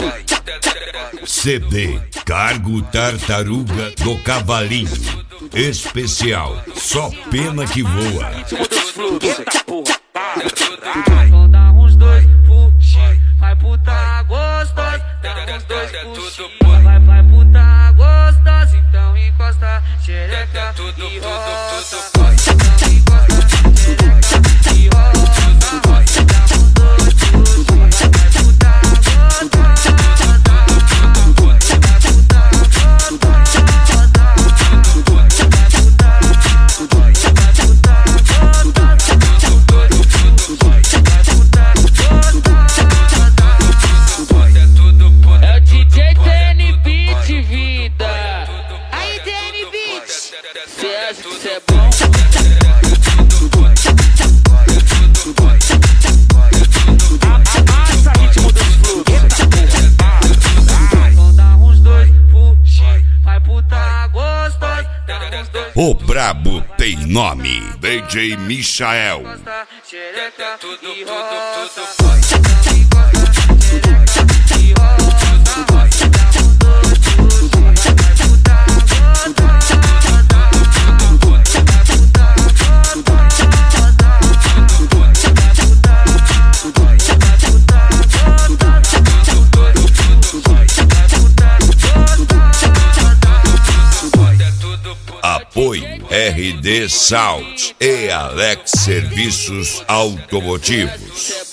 CD Cargo Tartaruga do Cavalinho. Especial, só pena que voa. Então dá uns dois puxinhos, vai puta gostosa. Dá uns dois puxinhos, vai puta gostosa. Então encosta, xereca e roça. Então encosta, xereca e roça. Dá uns dois puxinhos, vai puta gostosa. Cê é bom. Amassa ritmo dos fluxos. Então dá uns dois puxinhos, vai puta gostosa. O brabo tem nome, DJ Michael. Xereca e roça. Então encosta, xereca e roça. Apoio RD Salt e Alex Serviços Automotivos.